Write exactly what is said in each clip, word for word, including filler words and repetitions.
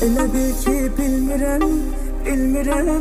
Elə bil ki bilmirəm, bilmirəm.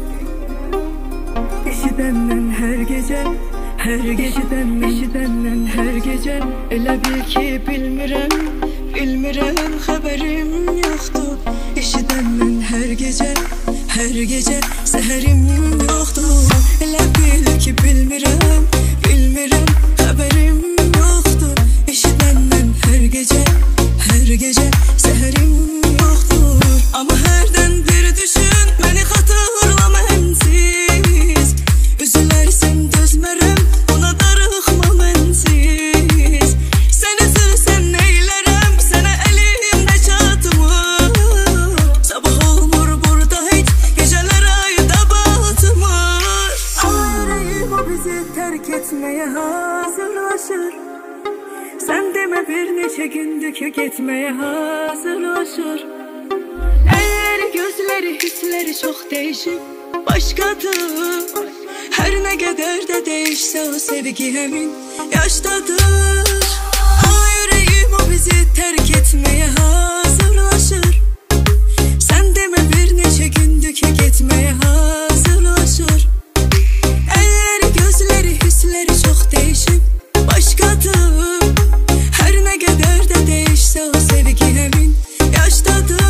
Eşidəndən hər gecə, hər gecədən, eşidəndən hər gecə. Elə bil ki bilmirəm, bilmirəm, xəbərim yoxdur. Eşidəndən hər gecə, hər gecə, səhərim yoxdur. Elə bil ki bilmirəm, bilmirəm, xəbərim yoxdur. Eşidəndən hər gecə, hər gecə, səhərim yoxdur. Amma hərdən bir düşün, məni xatırlama mənsiz. Üzülərsən dözmərəm, ona darıxma mənsiz. Sən üzülsən neylərəm, sənə əlimdə çatmır. Sabah olmur burada heç, gecələr ayda batmır. Ürəyim o bizi tərk etməyə hazırlaşır. Sən demə bir neçə gündür ki getməyə hazırlaşır. Əgər gözləri, hissləri çox dəyişib başqadır. Hər nə qədər də dəyişsə o sevgi həmin yaşdadır. Ürəyim o bizi tərk etməyə hazırlaşır. Sən demə bir neçə gündür ki getməyə hazırlaşır. Əgər gözləri, hissləri çox dəyişib başqadır. Hər nə qədər də dəyişsə o sevgi həmin yaşdadır.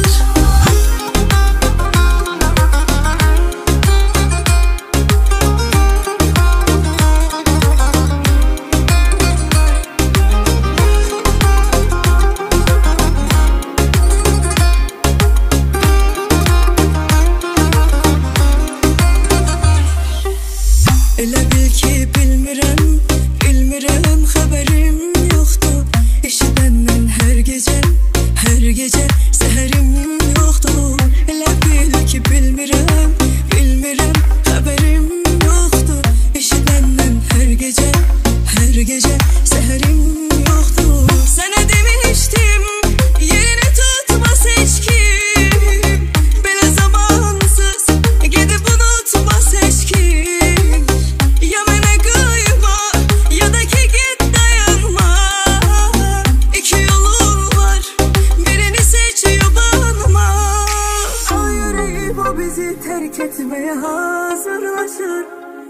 Elə bil ki bilmirəm, bilmirəm, xəbərim yoxdur. Eşidəndən hər gecə, hər gecə, səhərim yoxdur. Elə bil ki bilmirəm, bilmirəm, xəbərim yoxdur. Eşidəndən hər gecə, hər gecə, səhərim yoxdur. Sənə demişdim, yerini tutmaz heç kim. Belə zamansız gedib unutmaz heç kim. Ya mənə qıyma, ya da ki git dayanma. İki yolun var, birini seç yubanma. Ürəyim o bizi tərk etməyə hazırlaşır.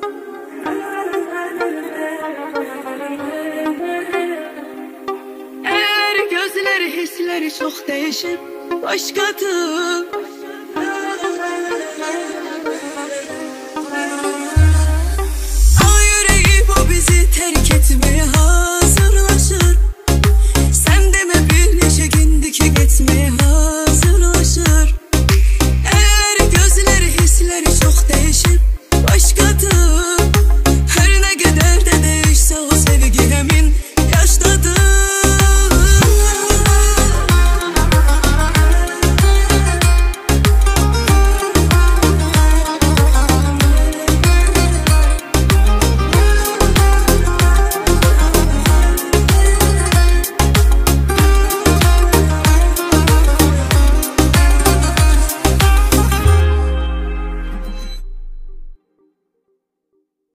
Əgər gözləri, hissləri çox dəyişib başqadır. Ürəyim o bizi tərk etməyə hazırlaşır.